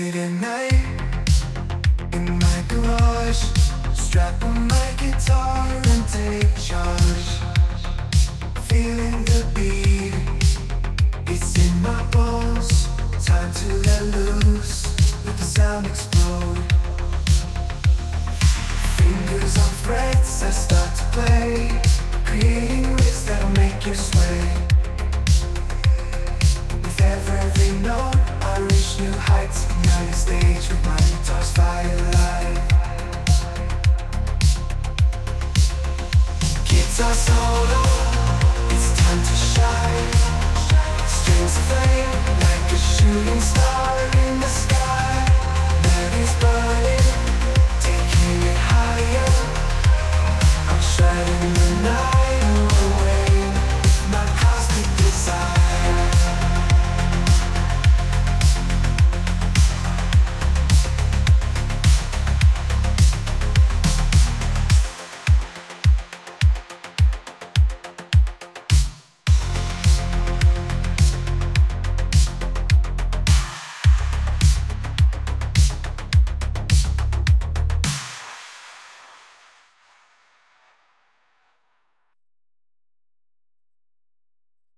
Late at night in my garage, strap on my guitar and take charge. Feeling the beat, it's in my bones. Time to let loose, let the sound explode. Fingers on frets, I start to play, creating riffs that'll make you sway. With every note, I reach new heights. United stage with my guitar's firelight. Guitar solo, it's time to shine. Strings of flame, like a shooting star in the sky.